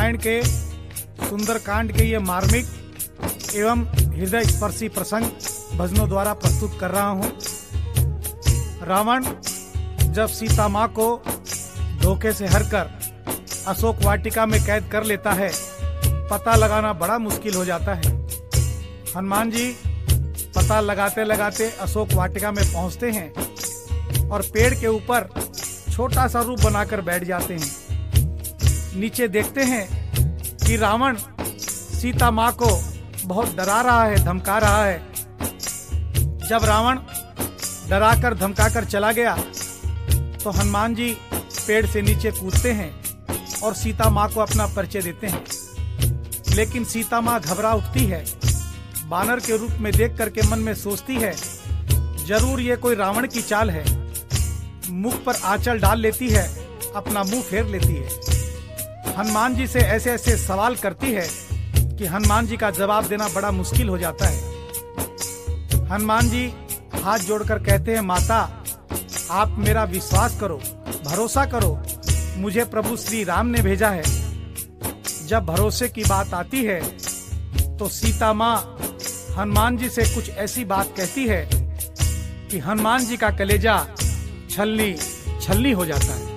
रामायण के सुंदर कांड के ये मार्मिक एवं हृदय स्पर्शी प्रसंग भजनों द्वारा प्रस्तुत कर रहा हूँ। रावण जब सीता माँ को धोखे से हरकर अशोक वाटिका में कैद कर लेता है, पता लगाना बड़ा मुश्किल हो जाता है। हनुमान जी पता लगाते लगाते अशोक वाटिका में पहुंचते हैं और पेड़ के ऊपर छोटा सा रूप बनाकर बैठ जाते हैं। नीचे देखते हैं कि रावण सीता माँ को बहुत डरा रहा है, धमका रहा है। जब रावण डराकर धमकाकर चला गया तो हनुमान जी पेड़ से नीचे कूदते हैं और सीता माँ को अपना परिचय देते हैं। लेकिन सीता माँ घबरा उठती है। बानर के रूप में देख करके मन में सोचती है, जरूर ये कोई रावण की चाल है। मुख पर आंचल डाल लेती है, अपना मुंह फेर लेती है। हनुमान जी से ऐसे ऐसे सवाल करती है कि हनुमान जी का जवाब देना बड़ा मुश्किल हो जाता है। हनुमान जी हाथ जोड़कर कहते हैं, माता आप मेरा विश्वास करो, भरोसा करो, मुझे प्रभु श्री राम ने भेजा है। जब भरोसे की बात आती है तो सीता माँ हनुमान जी से कुछ ऐसी बात कहती है कि हनुमान जी का कलेजा छलनी छलनी हो जाता है।